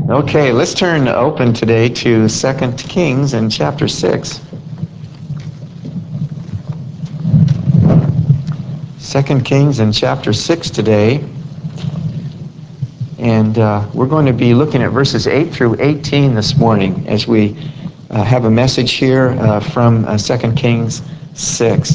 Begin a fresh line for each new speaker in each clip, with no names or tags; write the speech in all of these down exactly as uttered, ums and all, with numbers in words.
Okay, let's turn open today to Second Kings and chapter six. Second Kings and chapter six today. And uh, we're going to be looking at verses eight through eighteen this morning as we uh, have a message here uh, from uh, Second Kings six.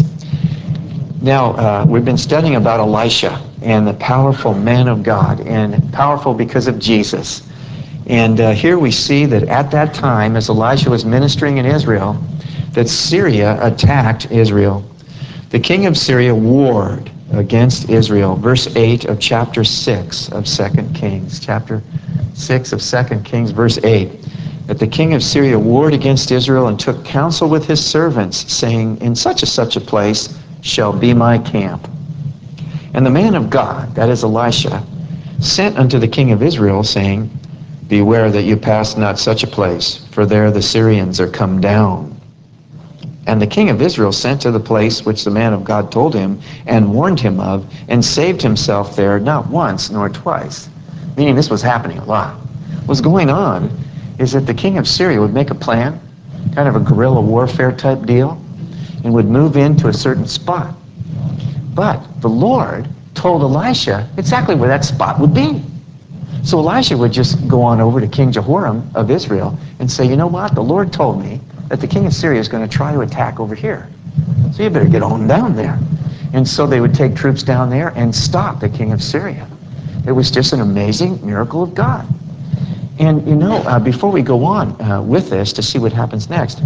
Now, uh, we've been studying about Elisha and the powerful man of God, and powerful because of Jesus. And uh, here we see that at that time, as Elisha was ministering in Israel, that Syria attacked Israel. The king of Syria warred against Israel. Verse eight of chapter six of Second Kings. Chapter six of Second Kings, verse eight. That the king of Syria warred against Israel and took counsel with his servants, saying, in such and such a place shall be my camp. And the man of God, that is Elisha, sent unto the king of Israel, saying, beware that you pass not such a place, for there the Syrians are come down. And the king of Israel sent to the place which the man of God told him, and warned him of, and saved himself there not once nor twice. Meaning this was happening a lot. What was going on is that the king of Syria would make a plan, kind of a guerrilla warfare type deal, and would move into a certain spot. But the Lord told Elisha exactly where that spot would be. So Elisha would just go on over to King Jehoram of Israel and say, you know what, the Lord told me that the king of Syria is going to try to attack over here. So you better get on down there. And so they would take troops down there and stop the king of Syria. It was just an amazing miracle of God. And you know, uh, before we go on uh, with this to see what happens next,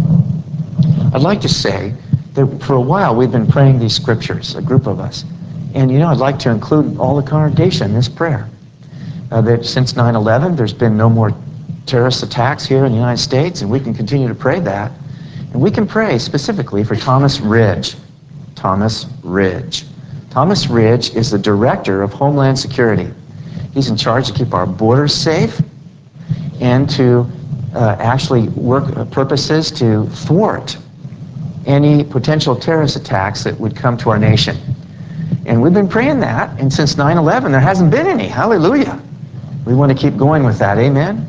I'd like to say that for a while we've been praying these scriptures, a group of us. And you know, I'd like to include all the congregation in this prayer. Uh, that since nine eleven, there's been no more terrorist attacks here in the United States, and we can continue to pray that. And we can pray specifically for Thomas Ridge. Thomas Ridge. Thomas Ridge is the director of Homeland Security. He's in charge to keep our borders safe and to uh, actually work uh, purposes to thwart any potential terrorist attacks that would come to our nation. And we've been praying that, and since nine eleven, there hasn't been any. Hallelujah. We want to keep going with that. Amen?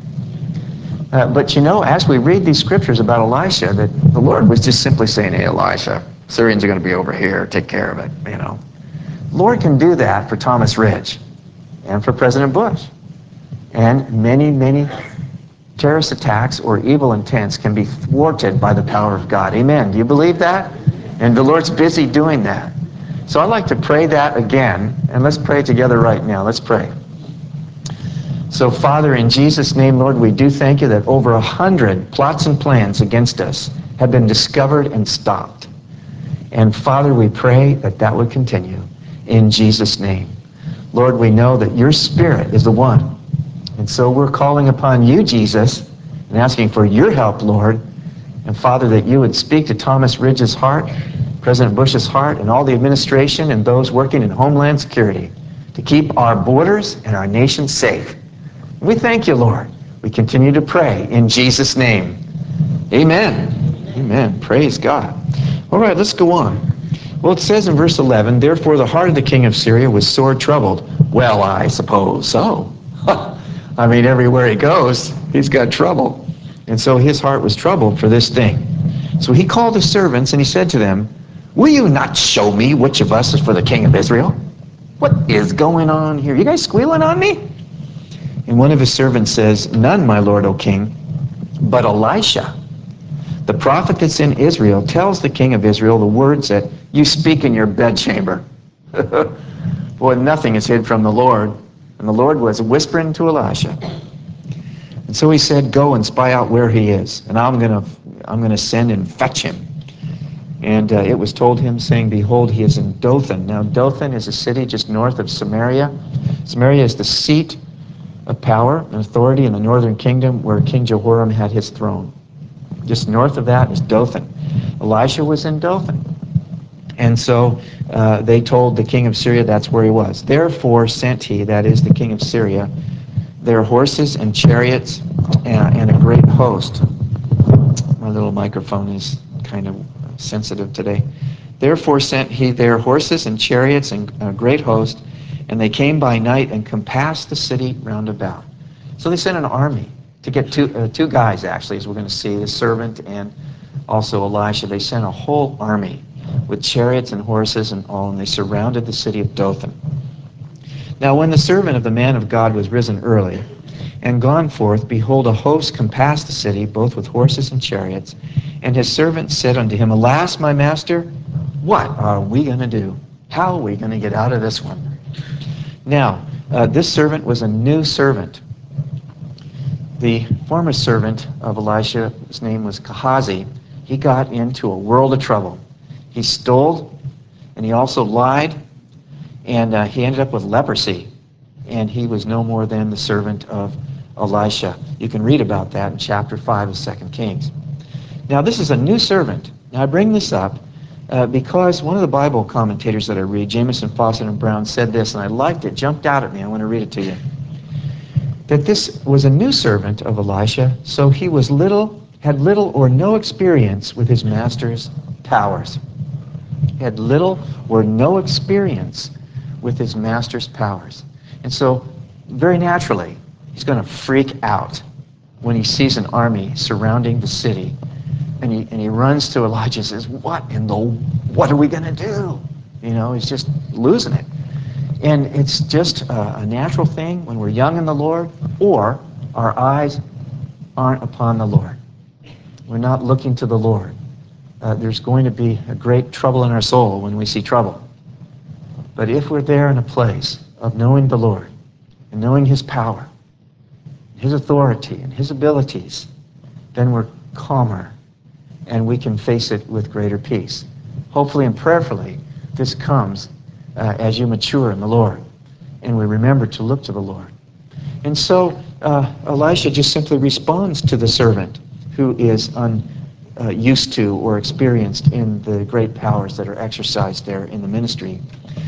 Uh, but you know, as we read these scriptures about Elisha, that the Lord was just simply saying, hey, Elisha, Syrians are going to be over here. Take care of it, you know. The Lord can do that for Thomas Ridge and for President Bush. And many, many terrorist attacks or evil intents can be thwarted by the power of God. Amen. Do you believe that? And the Lord's busy doing that. So I'd like to pray that again, and let's pray together right now. Let's pray. So, Father, in Jesus' name, Lord, we do thank you that over a hundred plots and plans against us have been discovered and stopped. And, Father, we pray that that would continue in Jesus' name. Lord, we know that your Spirit is the one. And so we're calling upon you, Jesus, and asking for your help, Lord. And, Father, that you would speak to Thomas Ridge's heart, President Bush's heart, and all the administration and those working in Homeland Security to keep our borders and our nation safe. We thank you, Lord. We continue to pray in Jesus' name. Amen. Amen. Praise God. All right, let's go on. Well, it says in verse eleven, therefore the heart of the king of Syria was sore troubled. Well, I suppose so. I mean, everywhere he goes, he's got trouble. And so his heart was troubled for this thing. So he called his servants and he said to them, will you not show me which of us is for the king of Israel? What is going on here? You guys squealing on me? And one of his servants says, none, my lord, O king, but Elisha, the prophet that's in Israel, tells the king of Israel the words that you speak in your bedchamber. Boy, nothing is hid from the Lord. And the Lord was whispering to Elisha. And so he said, go and spy out where he is, and I'm going to I'm going to send and fetch him. And uh, it was told him, saying, behold, he is in Dothan. Now, Dothan is a city just north of Samaria. Samaria is the seat of power and authority in the northern kingdom where King Jehoram had his throne. Just north of that is Dothan. Elisha was in Dothan. And so uh, they told the king of Syria that's where he was. Therefore sent he, that is the king of Syria, their horses and chariots and, and a great host. My little microphone is kind of sensitive today. Therefore sent he their horses and chariots and a great host, and they came by night and compassed the city round about. So they sent an army, to get two, uh, two guys, actually, as we're going to see, the servant and also Elisha. They sent a whole army with chariots and horses and all, and they surrounded the city of Dothan. Now when the servant of the man of God was risen early and gone forth, behold, a host compassed the city, both with horses and chariots. And his servant said unto him, Alas, my master, what are we going to do? How are we going to get out of this one? Now, uh, this servant was a new servant. The former servant of Elisha, his name was Gehazi, he got into a world of trouble. He stole, and he also lied, and uh, he ended up with leprosy. And he was no more than the servant of Elisha. You can read about that in chapter five of Second Kings. Now, this is a new servant. Now, I bring this up uh, because one of the Bible commentators that I read, Jamieson, Fausset, and Brown, said this, and I liked it, jumped out at me. I want to read it to you. That this was a new servant of Elisha, so he was little, had little or no experience with his master's powers. He had little or no experience with his master's powers. And so, very naturally, he's going to freak out when he sees an army surrounding the city. And he, and he runs to Elijah and says, what in the, what are we going to do? You know, he's just losing it. And it's just a, a natural thing when we're young in the Lord, or our eyes aren't upon the Lord. We're not looking to the Lord. Uh, there's going to be a great trouble in our soul when we see trouble. But if we're there in a place of knowing the Lord and knowing His power, His authority, and His abilities, then we're calmer and we can face it with greater peace. Hopefully and prayerfully, this comes uh, as you mature in the Lord and we remember to look to the Lord. And so uh, Elisha just simply responds to the servant who is un, uh, used to or experienced in the great powers that are exercised there in the ministry.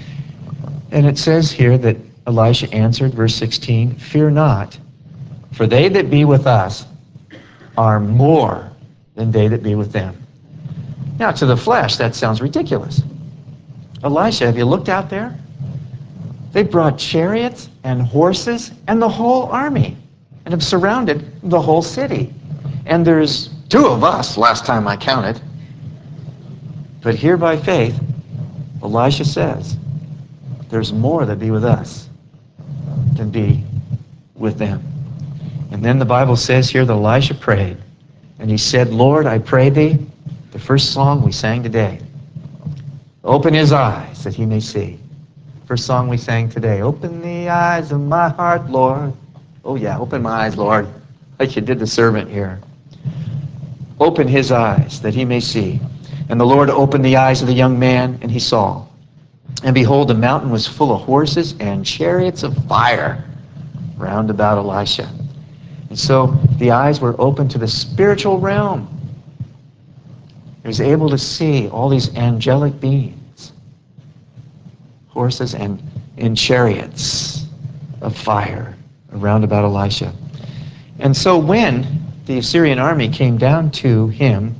And it says here that Elisha answered, verse sixteen, Fear not, for they that be with us are more than they that be with them. Now, to the flesh, that sounds ridiculous. Elisha, have you looked out there? They brought chariots and horses and the whole army and have surrounded the whole city. And there's two of us, last time I counted. But here by faith, Elisha says, there's more that be with us than be with them. And then the Bible says here that Elisha prayed, and he said, Lord, I pray thee, the first song we sang today, open his eyes that he may see. First song we sang today, open the eyes of my heart, Lord. Oh yeah, open my eyes, Lord, like you did the servant here. Open his eyes that he may see. And the Lord opened the eyes of the young man, and he saw. And behold, the mountain was full of horses and chariots of fire round about Elisha. And so the eyes were open to the spiritual realm. He was able to see all these angelic beings, horses and in chariots of fire around about Elisha. And so when the Assyrian army came down to him,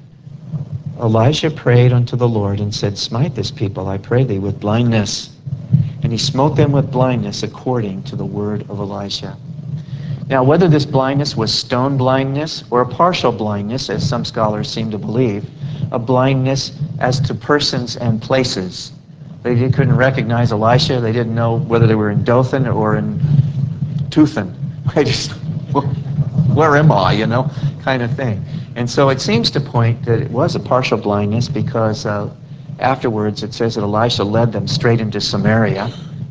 Elisha prayed unto the Lord and said, Smite this people, I pray thee, with blindness. And he smote them with blindness according to the word of Elisha. Now, whether this blindness was stone blindness or a partial blindness, as some scholars seem to believe, a blindness as to persons and places. They couldn't recognize Elisha. They didn't know whether they were in Dothan or in Tuthan. They just, where am I, you know, kind of thing. And so it seems to point that it was a partial blindness because uh, afterwards it says that Elisha led them straight into Samaria.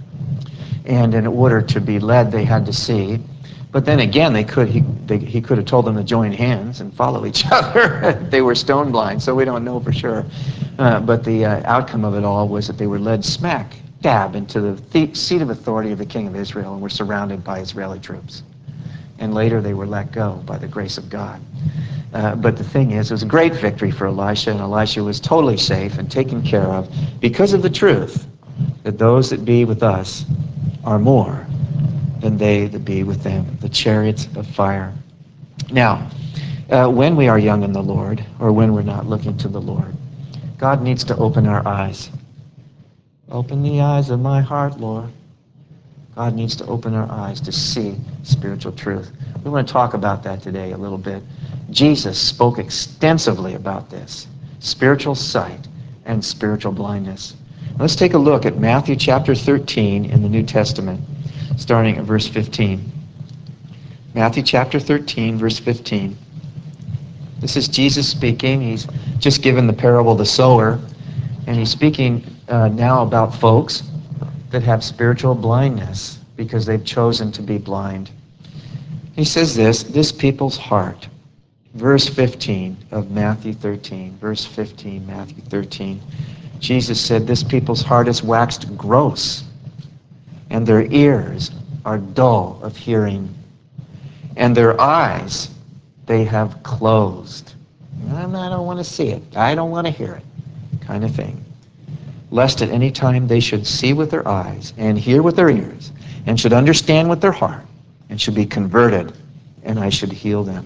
And in order to be led, they had to see. But then again, they could he, they, he could have told them to join hands and follow each other. They were stone blind, so we don't know for sure. Uh, but the uh, outcome of it all was that they were led smack dab into the th- seat of authority of the king of Israel and were surrounded by Israeli troops. And later they were let go by the grace of God. Uh, but the thing is, it was a great victory for Elisha, and Elisha was totally safe and taken care of because of the truth that those that be with us are more than they that be with them, the chariots of fire. Now, uh, when we are young in the Lord, or when we're not looking to the Lord, God needs to open our eyes. Open the eyes of my heart, Lord. God needs to open our eyes to see spiritual truth. We want to talk about that today a little bit. Jesus spoke extensively about this, spiritual sight and spiritual blindness. Let's take a look at Matthew chapter thirteen in the New Testament, starting at verse fifteen. Matthew chapter thirteen, verse fifteen. This is Jesus speaking. He's just given the parable of the sower, and he's speaking uh, now about folks that have spiritual blindness because they've chosen to be blind. He says this, this people's heart. Verse fifteen of Matthew thirteen. Verse fifteen, Matthew thirteen. Jesus said, this people's heart is waxed gross, and their ears are dull of hearing, and their eyes they have closed. I don't want to see it. I don't want to hear it, kind of thing. Lest at any time they should see with their eyes and hear with their ears and should understand with their heart and should be converted, and I should heal them.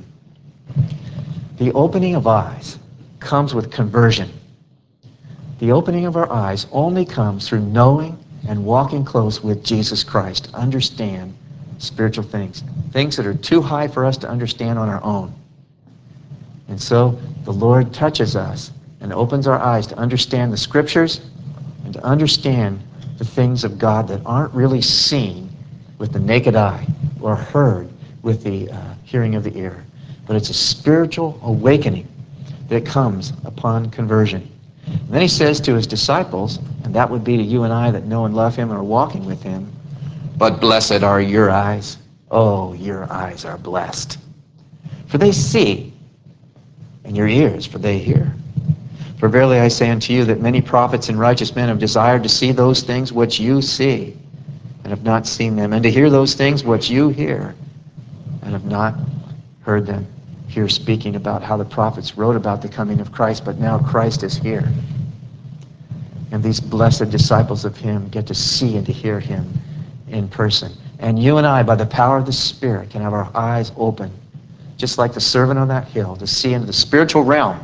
The opening of eyes comes with conversion. The opening of our eyes only comes through knowing and walking close with Jesus Christ to understand spiritual things, things that are too high for us to understand on our own. And so the Lord touches us and opens our eyes to understand the Scriptures and to understand the things of God that aren't really seen with the naked eye or heard with the uh, hearing of the ear. But it's a spiritual awakening that comes upon conversion. And then he says to his disciples, and that would be to you and I that know and love him and are walking with him, but blessed are your eyes. Oh, your eyes are blessed. For they see, and your ears, for they hear. For verily I say unto you that many prophets and righteous men have desired to see those things which you see, and have not seen them, and to hear those things which you hear, and have not heard them. Here speaking about how the prophets wrote about the coming of Christ, but now Christ is here. And these blessed disciples of him get to see and to hear him in person. And you and I, by the power of the Spirit, can have our eyes open, just like the servant on that hill, to see into the spiritual realm,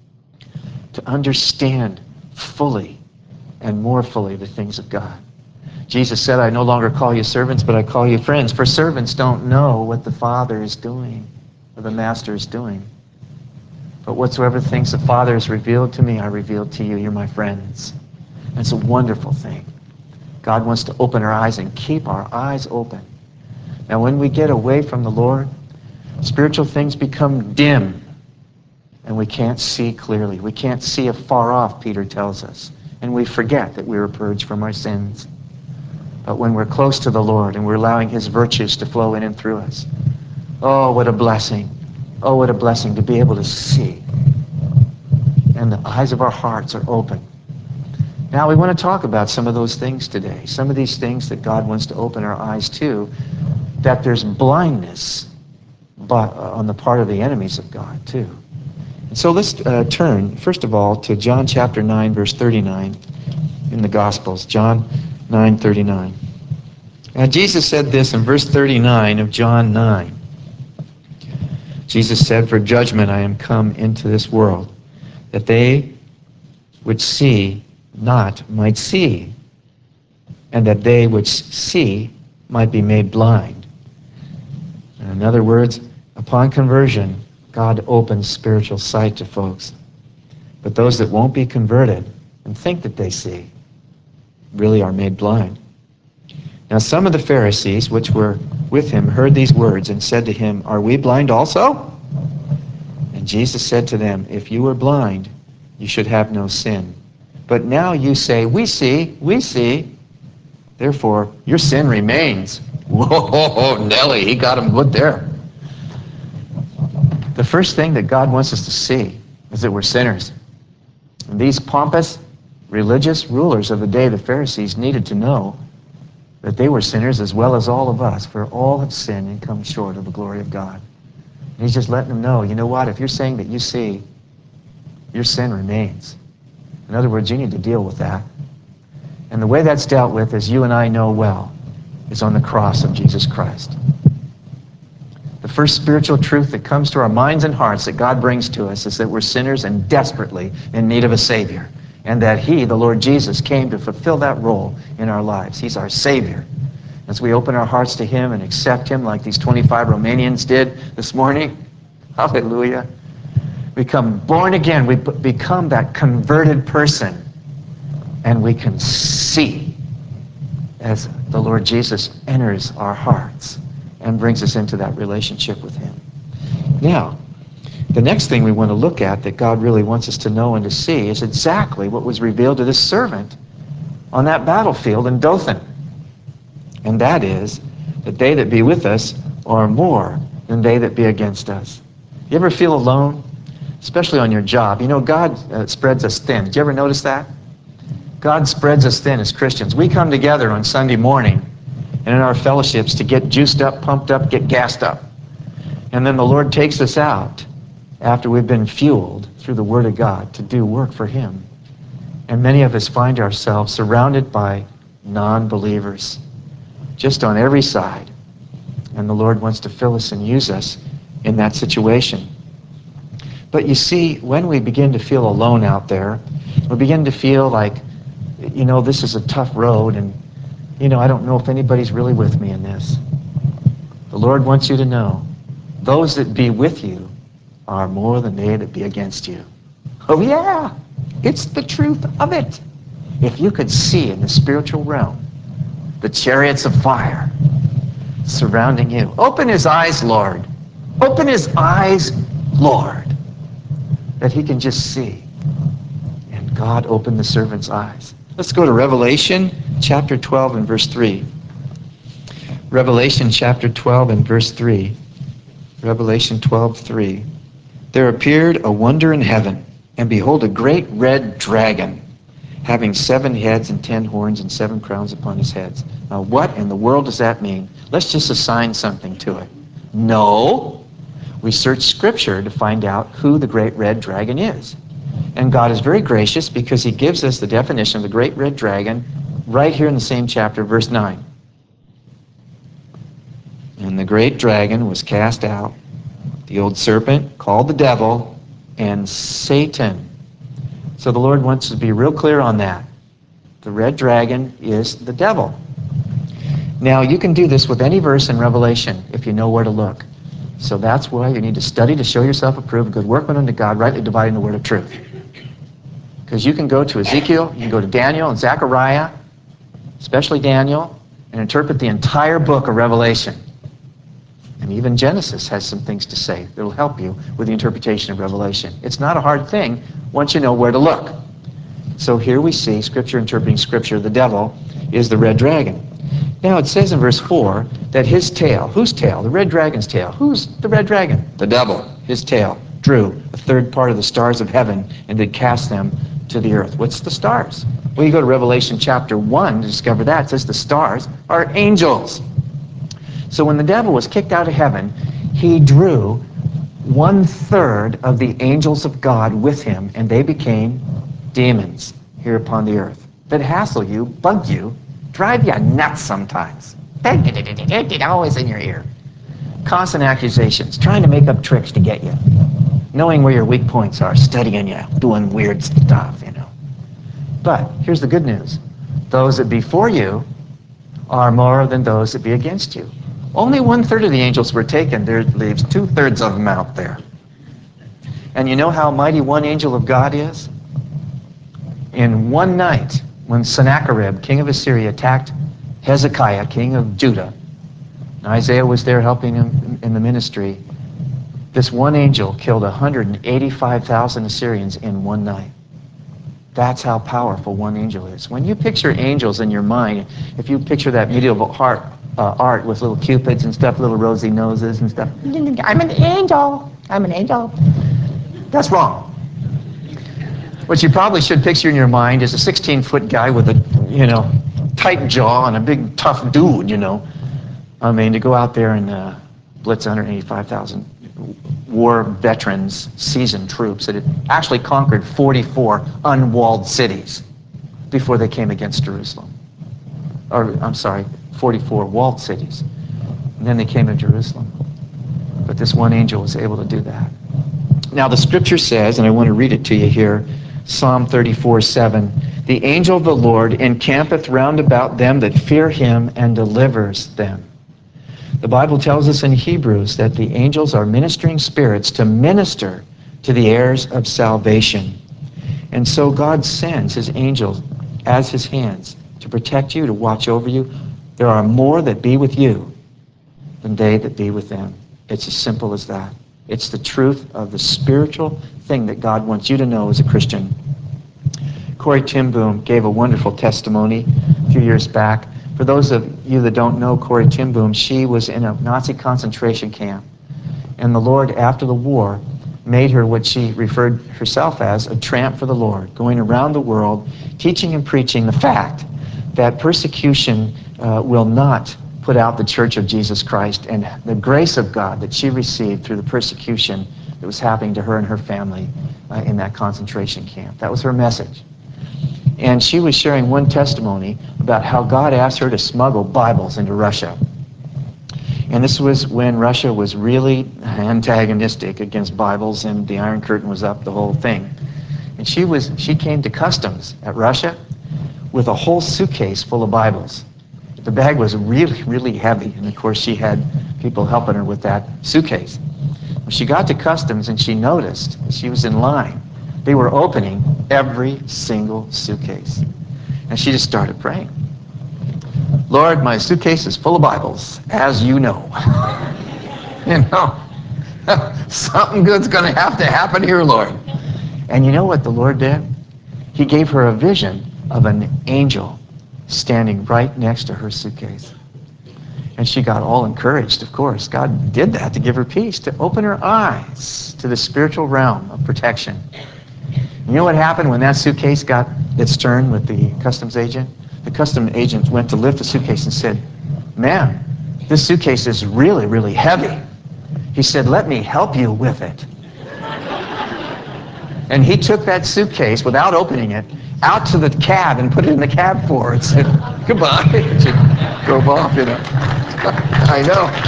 to understand fully and more fully the things of God. Jesus said, I no longer call you servants, but I call you friends. For servants don't know what the Father is doing, or the Master is doing. But whatsoever things the Father has revealed to me, I revealed to you. You're my friends. And it's a wonderful thing. God wants to open our eyes and keep our eyes open. Now, when we get away from the Lord, spiritual things become dim, and we can't see clearly. We can't see afar off, Peter tells us. And we forget that we were purged from our sins. But when we're close to the Lord and we're allowing his virtues to flow in and through us, oh, what a blessing. Oh, what a blessing to be able to see. And the eyes of our hearts are open. Now, we want to talk about some of those things today. Some of these things that God wants to open our eyes to, that there's blindness but, uh, on the part of the enemies of God, too. And so let's uh, turn, first of all, to John chapter nine, verse thirty-nine in the Gospels. John nine thirty-nine. And Jesus said this in verse thirty-nine of John nine. Jesus said, for judgment I am come into this world, that they which see not might see, and that they which see might be made blind. And in other words, upon conversion, God opens spiritual sight to folks. But those that won't be converted and think that they see really are made blind. Now some of the Pharisees which were with him heard these words and said to him, are we blind also? And Jesus said to them, if you were blind, you should have no sin. But now you say, we see, we see. Therefore, your sin remains. Whoa, Nelly, he got him good there. The first thing that God wants us to see is that we're sinners. And these pompous religious rulers of the day, the Pharisees, needed to know that they were sinners as well as all of us, for all have sinned and come short of the glory of God. And he's just letting them know, you know what, if you're saying that you see, your sin remains. In other words, you need to deal with that. And the way that's dealt with, as you and I know well, is on the cross of Jesus Christ. The first spiritual truth that comes to our minds and hearts that God brings to us is that we're sinners and desperately in need of a Savior. And that he, the Lord Jesus, came to fulfill that role in our lives. He's our Savior. as we open our hearts to him and accept him like these twenty-five Romanians did this morning, hallelujah, become born again. We become that converted person, and we can see as the Lord Jesus enters our hearts and brings us into that relationship with him. Now, the next thing we want to look at that God really wants us to know and to see is exactly what was revealed to this servant on that battlefield in Dothan. And that is that they that be with us are more than they that be against us. You ever feel alone? Especially on your job. You know, God uh, spreads us thin. Did you ever notice that? God spreads us thin as Christians. We come together on Sunday morning and in our fellowships to get juiced up, pumped up, get gassed up. And then the Lord takes us out after we've been fueled through the Word of God to do work for him. And many of us find ourselves surrounded by non-believers just on every side. And the Lord wants to fill us and use us in that situation. But you see, when we begin to feel alone out there, we begin to feel like, you know, this is a tough road, and, you know, I don't know if anybody's really with me in this. The Lord wants you to know, those that be with you are more than they that be against you. Oh yeah, it's the truth of it. If you could see in the spiritual realm the chariots of fire surrounding you. Open his eyes, Lord. Open his eyes, Lord, that he can just see. And God opened the servant's eyes. Let's go to Revelation chapter twelve and verse three. Revelation chapter twelve and verse three. Revelation twelve, three. There appeared a wonder in heaven, and behold, a great red dragon, having seven heads and ten horns and seven crowns upon his heads. Now, what in the world does that mean? Let's just assign something to it. No. We search Scripture to find out who the great red dragon is. And God is very gracious because he gives us the definition of the great red dragon right here in the same chapter, verse nine. And the great dragon was cast out, the old serpent called the devil, and Satan. So the Lord wants to be real clear on that. The red dragon is the devil. Now, you can do this with any verse in Revelation if you know where to look. So that's why you need to study to show yourself approved, a good workman unto God, rightly dividing the word of truth. Because you can go to Ezekiel, you can go to Daniel and Zechariah, especially Daniel, and interpret the entire book of Revelation. And even Genesis has some things to say that will help you with the interpretation of Revelation. It's not a hard thing once you know where to look. So here we see Scripture interpreting Scripture. The devil is the red dragon. Now it says in verse four that his tail, whose tail? The red dragon's tail. Who's the red dragon? The devil. His tail drew a third part of the stars of heaven and did cast them to the earth. What's the stars? Well, you go to Revelation chapter one to discover that. It says the stars are angels. So when the devil was kicked out of heaven, he drew one-third of the angels of God with him, and they became demons here upon the earth that hassle you, bug you, drive you nuts sometimes. Always in your ear. Constant accusations, trying to make up tricks to get you. Knowing where your weak points are, studying you, doing weird stuff, you know. But here's the good news. Those that be for you are more than those that be against you. Only one-third of the angels were taken. There leaves two-thirds of them out there. And you know how mighty one angel of God is? In one night, when Sennacherib, king of Assyria, attacked Hezekiah, king of Judah, and Isaiah was there helping him in the ministry, this one angel killed one hundred eighty-five thousand Assyrians in one night. That's how powerful one angel is. When you picture angels in your mind, if you picture that medieval art, uh, art with little cupids and stuff, little rosy noses and stuff, I'm an angel, I'm an angel. That's wrong. What you probably should picture in your mind is a sixteen-foot guy with a, you know, tight jaw and a big, tough dude, you know. I mean, to go out there and uh, blitz one hundred eighty-five thousand war veterans, seasoned troops that had actually conquered forty-four unwalled cities before they came against Jerusalem. Or, I'm sorry, forty-four walled cities. And then they came to Jerusalem. But this one angel was able to do that. Now, the Scripture says, and I want to read it to you here, Psalm thirty-four, seven, The angel of the Lord encampeth round about them that fear him and delivers them. The Bible tells us in Hebrews that the angels are ministering spirits to minister to the heirs of salvation. And so God sends his angels as his hands to protect you, to watch over you. There are more that be with you than they that be with them. It's as simple as that. It's the truth of the spiritual thing that God wants you to know as a Christian. Corrie ten Boom gave a wonderful testimony a few years back. For those of you that don't know Corrie ten Boom, she was in a Nazi concentration camp. And the Lord, after the war, made her what she referred herself as a tramp for the Lord, going around the world, teaching and preaching the fact that persecution uh, will not put out the Church of Jesus Christ, and the grace of God that she received through the persecution that was happening to her and her family uh, in that concentration camp. That was her message. And she was sharing one testimony about how God asked her to smuggle Bibles into Russia. And this was when Russia was really antagonistic against Bibles, and the Iron Curtain was up, the whole thing. And she was she came to customs at Russia with a whole suitcase full of Bibles. The bag was really, really heavy, and of course she had people helping her with that suitcase. When she got to customs and she noticed, as she was in line, they were opening every single suitcase. And she just started praying. Lord, my suitcase is full of Bibles, as you know. You know, something good's going to have to happen here, Lord. And you know what the Lord did? He gave her a vision of an angel standing right next to her suitcase. And she got all encouraged, of course. God did that to give her peace, to open her eyes to the spiritual realm of protection. You know what happened when that suitcase got its turn with the customs agent? The customs agent went to lift the suitcase and said, "Ma'am, this suitcase is really, really heavy." He said, "Let me help you with it." And he took that suitcase without opening it out to the cab and put it in the cab for her and said, "Goodbye." And she drove off, you know. I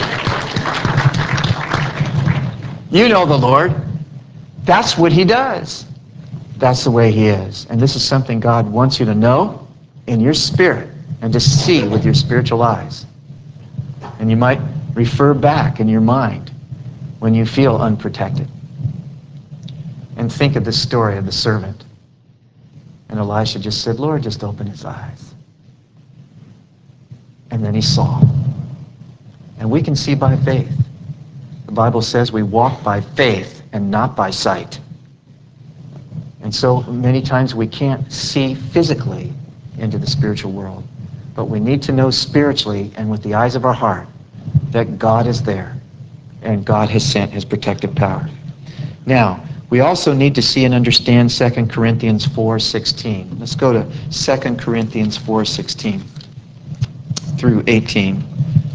know. You know the Lord. That's what he does. That's the way he is. And this is something God wants you to know in your spirit and to see with your spiritual eyes. And you might refer back in your mind when you feel unprotected. And think of the story of the servant. And Elisha just said, "Lord, just open his eyes." And then he saw. And we can see by faith. The Bible says we walk by faith and not by sight. And so many times we can't see physically into the spiritual world. But we need to know spiritually and with the eyes of our heart that God is there and God has sent his protective power. Now, we also need to see and understand Second Corinthians four sixteen. Let's go to Second Corinthians four sixteen through eighteen.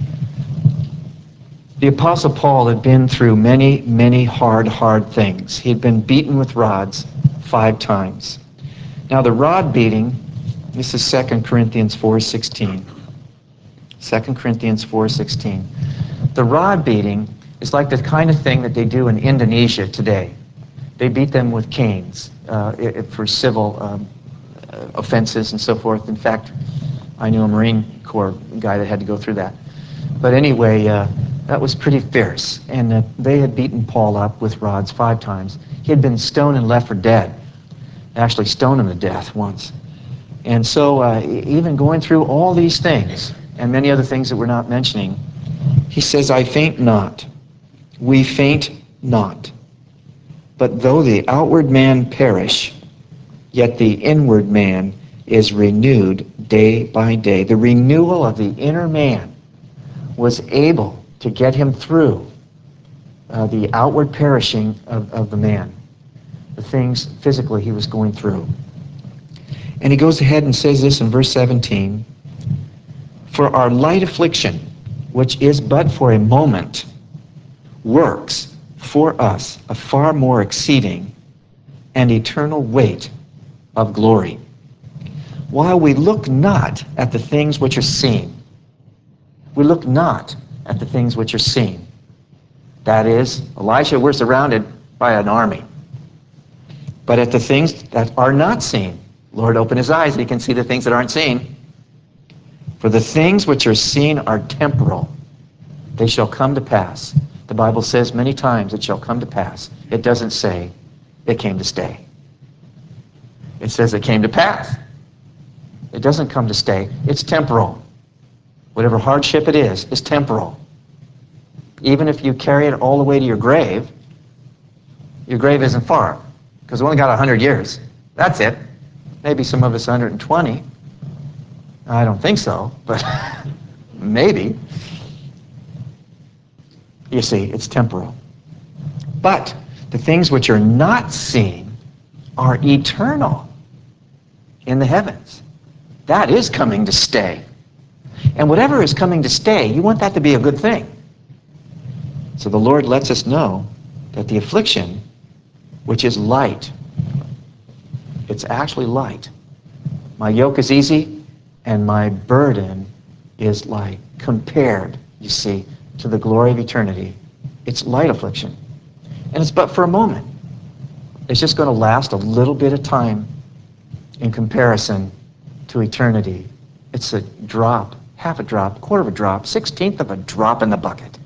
The Apostle Paul had been through many, many hard, hard things. He had been beaten with rods five times. Now the rod beating, this is Second Corinthians four sixteen. Second Corinthians four sixteen. The rod beating is like the kind of thing that they do in Indonesia today. They beat them with canes uh, for civil um, offenses and so forth. In fact, I knew a Marine Corps guy that had to go through that. But anyway, uh, that was pretty fierce. And uh, they had beaten Paul up with rods five times. He had been stoned and left for dead. Actually stoned him to death once. And so uh, even going through all these things, and many other things that we're not mentioning, he says, "I faint not. We faint not. But though the outward man perish, yet the inward man is renewed day by day." The renewal of the inner man was able to get him through uh, the outward perishing of, of the man, the things physically he was going through. And he goes ahead and says this in verse seventeen, "For our light affliction, which is but for a moment, works for us a far more exceeding and eternal weight of glory, while we look not at the things which are seen." We look not at the things which are seen. That is, Elisha, we're surrounded by an army. But at the things that are not seen, Lord, open his eyes that he can see the things that aren't seen. For the things which are seen are temporal. They shall come to pass. The Bible says many times it shall come to pass. It doesn't say it came to stay. It says it came to pass. It doesn't come to stay. It's temporal. Whatever hardship it is, is temporal. Even if you carry it all the way to your grave, your grave isn't far, because we only got one hundred years. That's it. Maybe some of us one hundred twenty. I don't think so, but maybe. You see, it's temporal. But the things which are not seen are eternal in the heavens. That is coming to stay. And whatever is coming to stay, you want that to be a good thing. So the Lord lets us know that the affliction, which is light, it's actually light. My yoke is easy and my burden is light. Compared, you see, to the glory of eternity, it's light affliction. And it's but for a moment. It's just going to last a little bit of time in comparison to eternity. It's a drop, half a drop, quarter of a drop, sixteenth of a drop in the bucket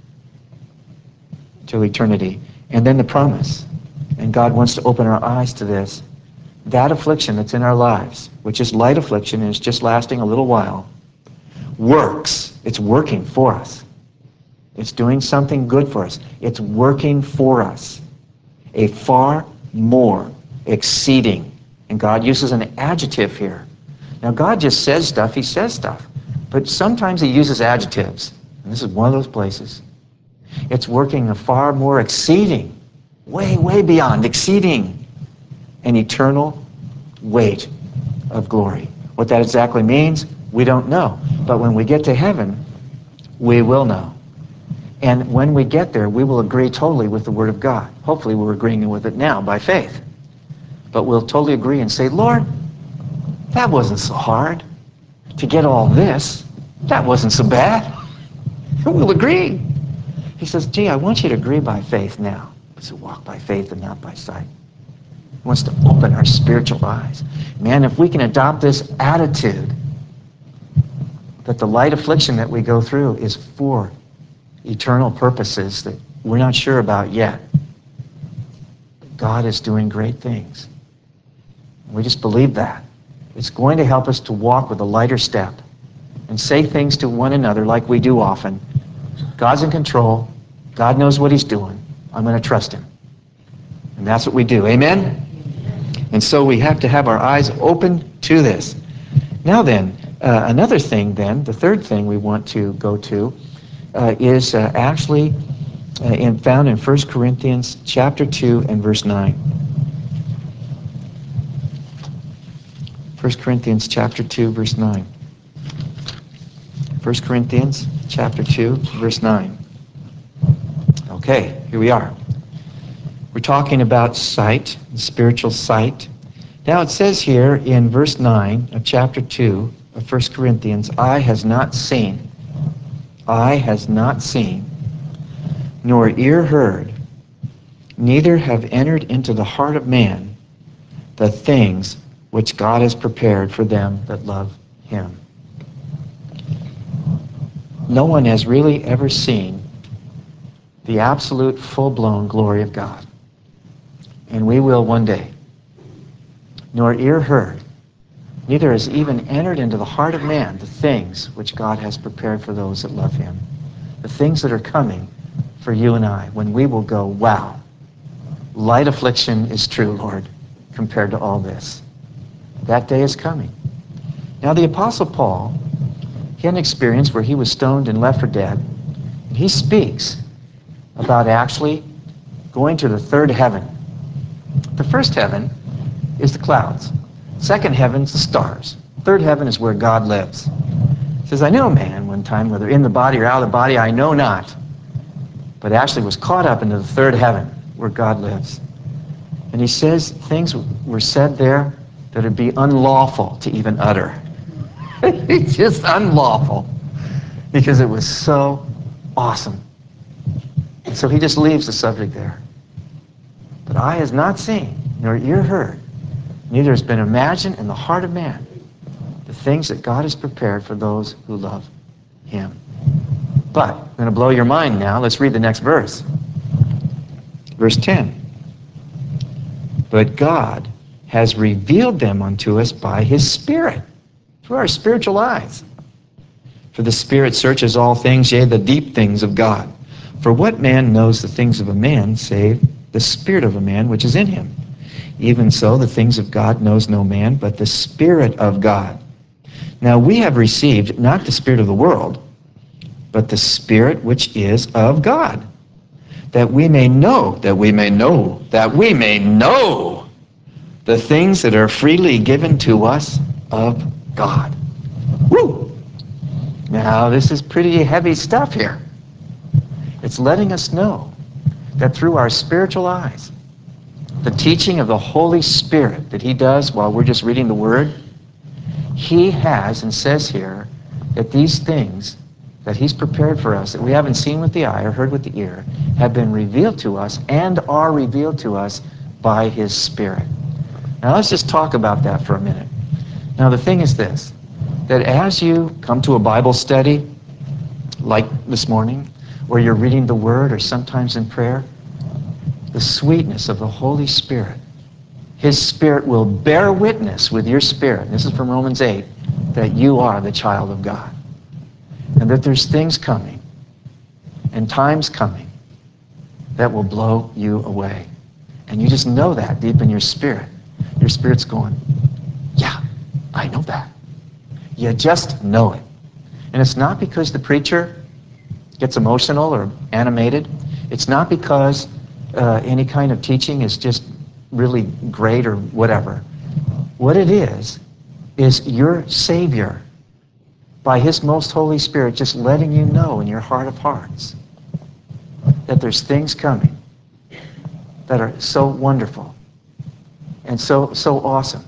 to eternity. And then the promise. And God wants to open our eyes to this. That affliction that's in our lives, which is light affliction and is just lasting a little while, works. It's working for us. It's doing something good for us. It's working for us. A far more exceeding. And God uses an adjective here. Now God just says stuff, he says stuff. But sometimes he uses adjectives. And this is one of those places. It's working a far more exceeding, way, way beyond, exceeding an eternal weight of glory. What that exactly means, we don't know. But when we get to heaven, we will know. And when we get there, we will agree totally with the Word of God. Hopefully we're agreeing with it now by faith. But we'll totally agree and say, Lord, that wasn't so hard. To get all this, that wasn't so bad. We'll agree. He says, gee, I want you to agree by faith now. So walk by faith and not by sight. He wants to open our spiritual eyes. Man, if we can adopt this attitude that the light affliction that we go through is for eternal purposes that we're not sure about yet. God is doing great things. We just believe that. It's going to help us to walk with a lighter step and say things to one another like we do often. God's in control. God knows what he's doing. I'm going to trust him. And that's what we do. Amen? And so we have to have our eyes open to this. Now then, uh, another thing then, the third thing we want to go to uh, is uh, actually uh, in, found in First Corinthians chapter two and verse nine. First Corinthians chapter two, verse nine. First Corinthians chapter two, verse nine. Okay, here we are. We're talking about sight, spiritual sight. Now it says here in verse nine of chapter two of First Corinthians, eye has not seen, eye has not seen, nor ear heard, neither have entered into the heart of man the things which God has prepared for them that love him. No one has really ever seen the absolute full-blown glory of God. And we will one day. Nor ear heard, neither has even entered into the heart of man the things which God has prepared for those that love him. The things that are coming for you and I, when we will go, wow, light affliction is true, Lord, compared to all this. That day is coming. Now the Apostle Paul, he had an experience where he was stoned and left for dead. And he speaks about actually going to the third heaven. The first heaven is the clouds. Second heaven's the stars. Third heaven is where God lives. He says, I knew a man one time, whether in the body or out of the body, I know not, but actually was caught up into the third heaven where God lives. And he says things were said there that would be unlawful to even utter. It's just unlawful because it was so awesome. And so he just leaves the subject there. But eye has not seen, nor ear heard, neither has been imagined in the heart of man the things that God has prepared for those who love him. But I'm going to blow your mind now. Let's read the next verse. Verse ten. But God has revealed them unto us by his Spirit, through our spiritual eyes. For the Spirit searches all things, yea, the deep things of God. For what man knows the things of a man, save the spirit of a man which is in him? Even so, the things of God knows no man, but the Spirit of God. Now we have received not the spirit of the world, but the Spirit which is of God, that we may know, that we may know, that we may know the things that are freely given to us of God. Woo! Now, this is pretty heavy stuff here. It's letting us know that through our spiritual eyes, the teaching of the Holy Spirit that he does while we're just reading the Word, he has and says here that these things that he's prepared for us, that we haven't seen with the eye or heard with the ear, have been revealed to us and are revealed to us by his Spirit. Now, let's just talk about that for a minute. Now, the thing is this, that as you come to a Bible study, like this morning, or you're reading the Word, or sometimes in prayer, the sweetness of the Holy Spirit, his Spirit will bear witness with your spirit, this is from Romans eight, that you are the child of God. And that there's things coming, and times coming, that will blow you away. And you just know that deep in your spirit. Your spirit's going, yeah, I know that. You just know it. And it's not because the preacher gets emotional or animated. It's not because uh, any kind of teaching is just really great or whatever. What it is, is your Savior, by his most Holy Spirit, just letting you know in your heart of hearts that there's things coming that are so wonderful and so, so awesome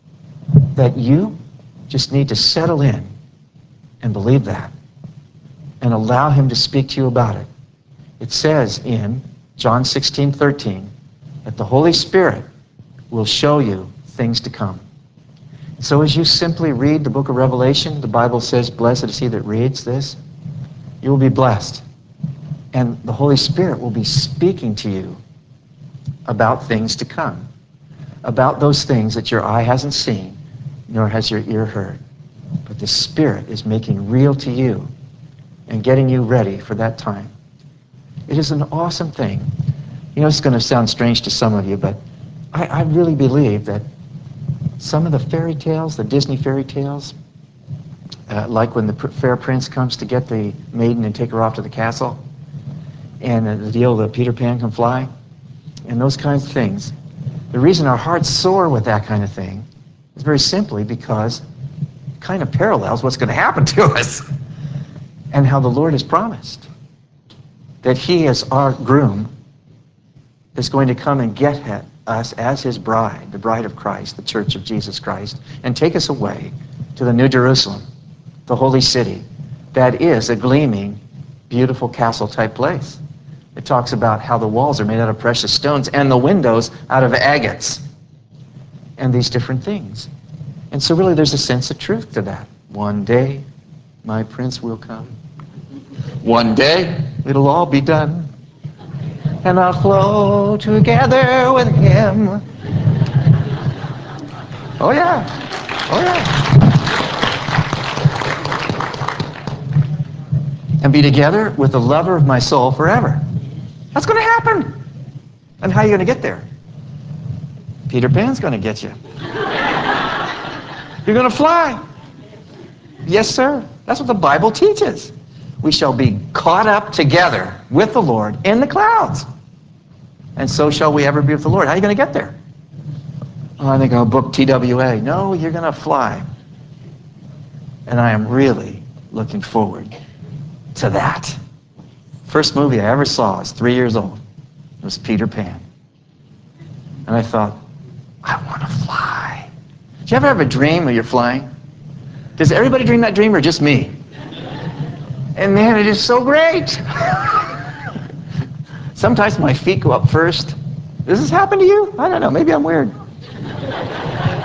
that you just need to settle in and believe that and allow him to speak to you about it. It says in John sixteen thirteen that the Holy Spirit will show you things to come. So as you simply read the book of Revelation, the Bible says, blessed is he that reads this. You will be blessed. And the Holy Spirit will be speaking to you about things to come, about those things that your eye hasn't seen, nor has your ear heard. But the Spirit is making real to you and getting you ready for that time. It is an awesome thing. You know, it's going to sound strange to some of you, but I, I really believe that some of the fairy tales, the Disney fairy tales, uh, like when the pr- fair prince comes to get the maiden and take her off to the castle, and uh, the deal that Peter Pan can fly, and those kinds of things. The reason our hearts soar with that kind of thing is very simply because it kind of parallels what's going to happen to us and how the Lord has promised that he, as our groom, is going to come and get us as his bride, the bride of Christ, the church of Jesus Christ, and take us away to the New Jerusalem, the holy city, that is a gleaming, beautiful castle-type place. It talks about how the walls are made out of precious stones and the windows out of agates and these different things. And so really there's a sense of truth to that. One day, my prince will come. One day, it'll all be done. And I'll flow together with him. Oh yeah, oh yeah. And be together with the lover of my soul forever. That's going to happen. And how are you going to get there? Peter Pan's going to get you. You're going to fly. Yes, sir. That's what the Bible teaches. We shall be caught up together with the Lord in the clouds. And so shall we ever be with the Lord. How are you going to get there? Oh, I think I'll book T W A. No, you're going to fly. And I am really looking forward to that. First movie I ever saw, I was three years old. It was Peter Pan. And I thought, I want to fly. Do you ever have a dream where you're flying? Does everybody dream that dream or just me? And man, it is so great. Sometimes my feet go up first. Does this happen to you? I don't know. Maybe I'm weird.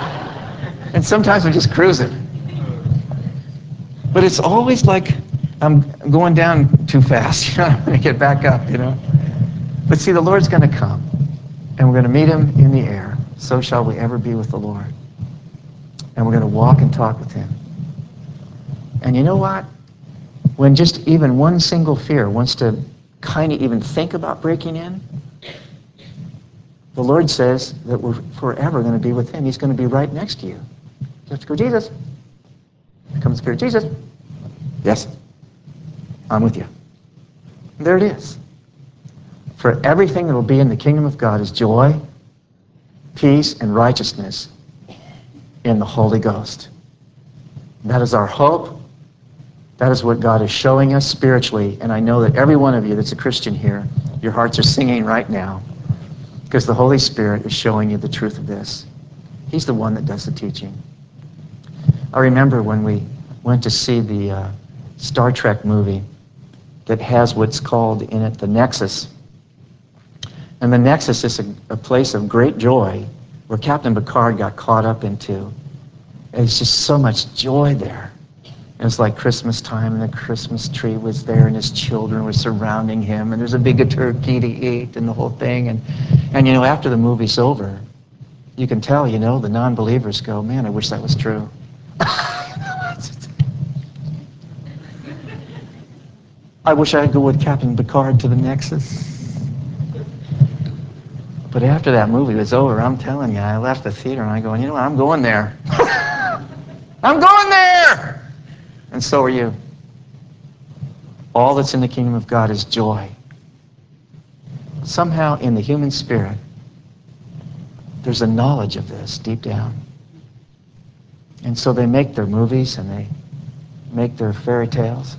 And sometimes we're just cruising. But it's always like I'm going down too fast. You know, I'm going to get back up, you know. But see, the Lord's going to come, and we're going to meet him in the air. So shall we ever be with the Lord. And we're going to walk and talk with him. And you know what? When just even one single fear wants to kind of even think about breaking in, the Lord says that we're forever going to be with him. He's going to be right next to you. You have to go, Jesus. Here comes the Spirit. Jesus. Yes. I'm with you. And there it is. For everything that will be in the kingdom of God is joy, peace, and righteousness in the Holy Ghost. That is our hope. That is what God is showing us spiritually. And I know that every one of you that's a Christian here, your hearts are singing right now because the Holy Spirit is showing you the truth of this. He's the one that does the teaching. I remember when we went to see the uh, Star Trek movie that has what's called in it the Nexus. And the Nexus is a, a place of great joy where Captain Picard got caught up into. And it's just so much joy there. And it's like Christmas time, and the Christmas tree was there, and his children were surrounding him, and there's a big turkey to eat, and the whole thing. And, and you know, after the movie's over, you can tell, you know, the non-believers go, man, I wish that was true. I wish I could go with Captain Picard to the Nexus. But after that movie was over, I'm telling you, I left the theater, and I go, you know what, I'm going there. I'm going there! And so are you. All that's in the kingdom of God is joy. Somehow in the human spirit, there's a knowledge of this deep down. And so they make their movies and they make their fairy tales.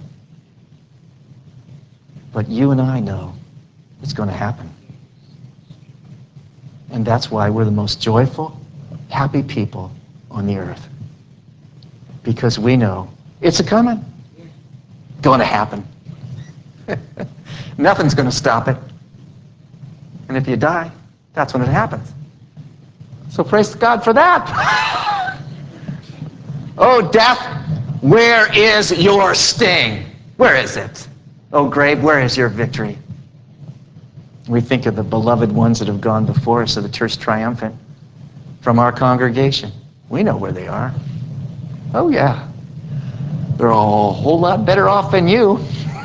But you and I know it's going to happen. And that's why we're the most joyful, happy people on the earth. Because we know it's a coming. Going to happen. Nothing's going to stop it. And if you die, that's when it happens. So praise God for that. Oh, death, where is your sting? Where is it? Oh, grave, where is your victory? We think of the beloved ones that have gone before us of the church triumphant from our congregation. We know where they are. Oh, yeah. They're a whole lot better off than you.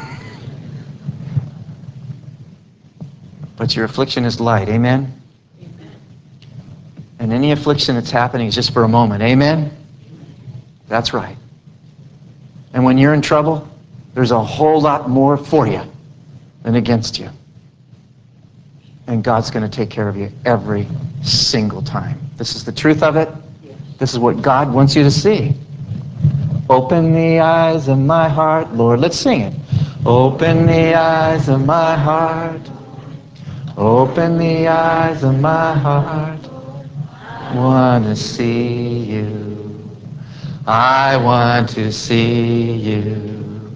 But your affliction is light. Amen? Amen. And any affliction that's happening is just for a moment. Amen? That's right. And when you're in trouble, there's a whole lot more for you than against you. And God's going to take care of you every single time. This is the truth of it. This is what God wants you to see. Open the eyes of my heart, Lord. Let's sing it. Open the eyes of my heart. Open the eyes of my heart. Want to see you. I want to see you.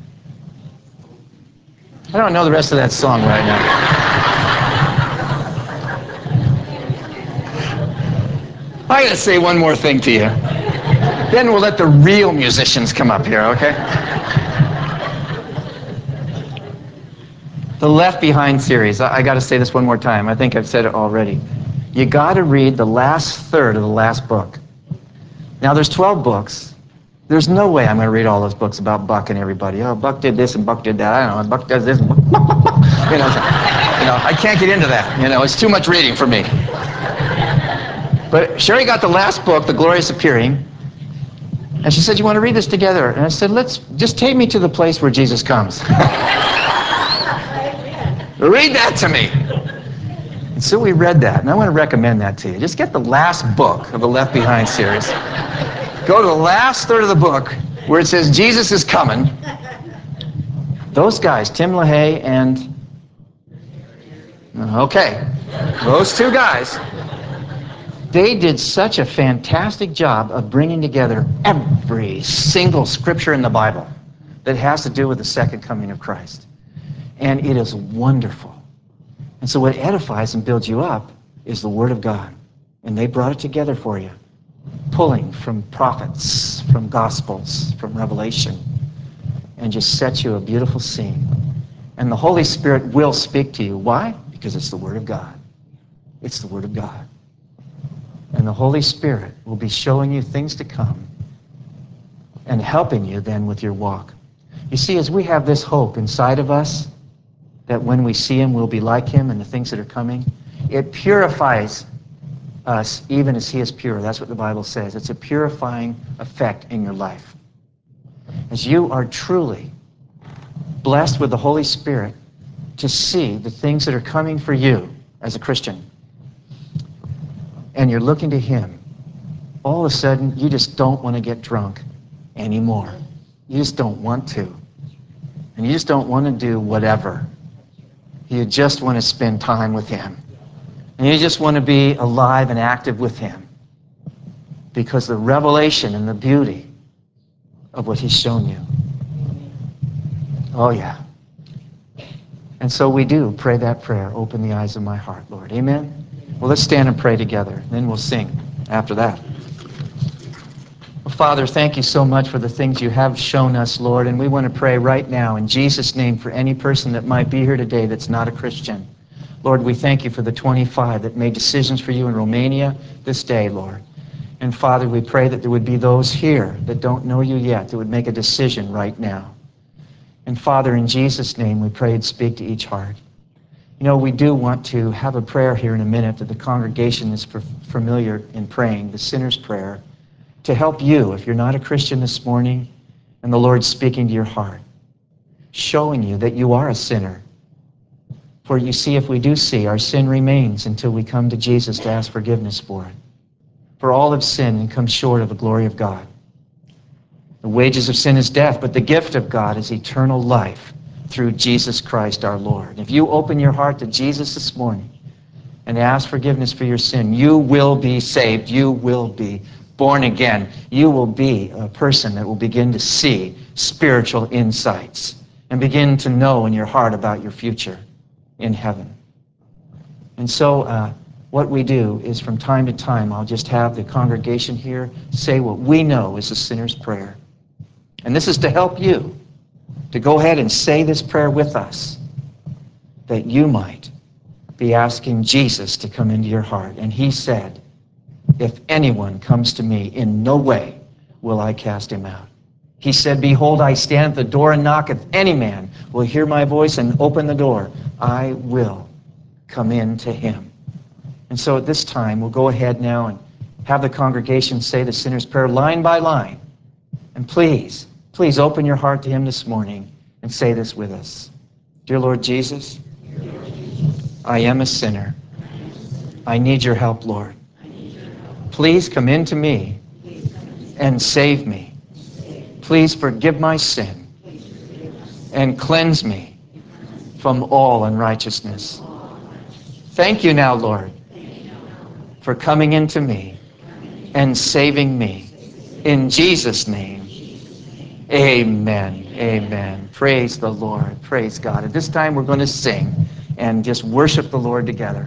I don't know the rest of that song right now. I gotta say one more thing to you. Then we'll let the real musicians come up here, okay? The Left Behind series. I, I got to say this one more time. I think I've said it already. You got to read the last third of the last book. Now, there's twelve books. There's no way I'm going to read all those books about Buck and everybody. Oh, Buck did this and Buck did that. I don't know. Buck does this. And Buck, Buck, Buck, Buck. You know, you know, I can't get into that. You know, it's too much reading for me. But Sherry got the last book, The Glorious Appearing, and she said, you want to read this together? And I said, let's just take me to the place where Jesus comes. Read that to me. And so we read that, and I want to recommend that to you. Just get the last book of the Left Behind series. Go to the last third of the book where it says Jesus is coming. Those guys, Tim LaHaye and... Okay, those two guys, they did such a fantastic job of bringing together every single scripture in the Bible that has to do with the second coming of Christ. And it is wonderful. And so what edifies and builds you up is the Word of God. And they brought it together for you. pulling from prophets, from gospels, from revelation, and just set you a beautiful scene. And the Holy Spirit will speak to you. Why? Because it's the Word of God. It's the Word of God. And the Holy Spirit will be showing you things to come and helping you then with your walk. You see, as we have this hope inside of us, that when we see Him, we'll be like Him and the things that are coming, it purifies us even as He is pure. That's what the Bible says. It's a purifying effect in your life. As you are truly blessed with the Holy Spirit to see the things that are coming for you as a Christian, and you're looking to Him, all of a sudden you just don't want to get drunk anymore. You just don't want to. And you just don't want to do whatever. You just want to spend time with Him. And you just want to be alive and active with Him. Because the revelation and the beauty of what He's shown you. Oh, yeah. And so we do pray that prayer. Open the eyes of my heart, Lord. Amen? Well, let's stand and pray together. Then we'll sing after that. Well, Father, thank you so much for the things you have shown us, Lord. And we want to pray right now in Jesus' name for any person that might be here today that's not a Christian. Lord, we thank you for the twenty-five that made decisions for you in Romania this day, Lord. And Father, we pray that there would be those here that don't know you yet that would make a decision right now. And Father, in Jesus' name, we pray and speak to each heart. You know, we do want to have a prayer here in a minute that the congregation is familiar in praying, the sinner's prayer, to help you if you're not a Christian this morning and the Lord's speaking to your heart, showing you that you are a sinner. For you see, if we do see, our sin remains until we come to Jesus to ask forgiveness for it. For all have sinned and come short of the glory of God. The wages of sin is death, but the gift of God is eternal life through Jesus Christ our Lord. If you open your heart to Jesus this morning and ask forgiveness for your sin, you will be saved. You will be born again. You will be a person that will begin to see spiritual insights and begin to know in your heart about your future in heaven. And so uh, what we do is from time to time, I'll just have the congregation here say what we know is a sinner's prayer. And this is to help you to go ahead and say this prayer with us, that you might be asking Jesus to come into your heart. And He said, if anyone comes to me, in no way will I cast him out. He said, behold, I stand at the door and knock. If any man will hear my voice and open the door, I will come in to him. And so at this time, we'll go ahead now and have the congregation say the sinner's prayer line by line. And please, please open your heart to Him this morning and say this with us. Dear Lord Jesus, I am a sinner. I need your help, Lord. Please come into me and save me. Please forgive my sin and cleanse me from all unrighteousness. Thank you now, Lord, for coming into me and saving me. In Jesus' name, amen. Amen. Praise the Lord. Praise God. At this time, we're going to sing and just worship the Lord together.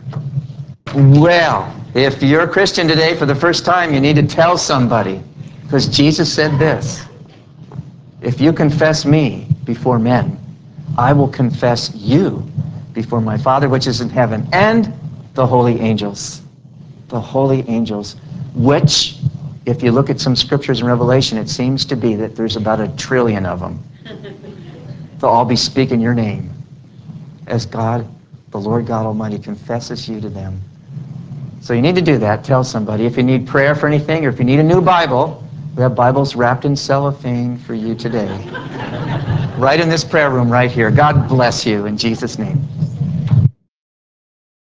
Well, if you're a Christian today for the first time, you need to tell somebody, because Jesus said this, if you confess me before men, I will confess you before my Father which is in heaven and the holy angels. The holy angels, which, if you look at some scriptures in Revelation, it seems to be that there's about a trillion of them. They'll all be speaking your name as God, the Lord God Almighty, confesses you to them. So you need to do that. Tell somebody. If you need prayer for anything, or if you need a new Bible, we have Bibles wrapped in cellophane for you today. Right in this prayer room right here. God bless you in Jesus' name.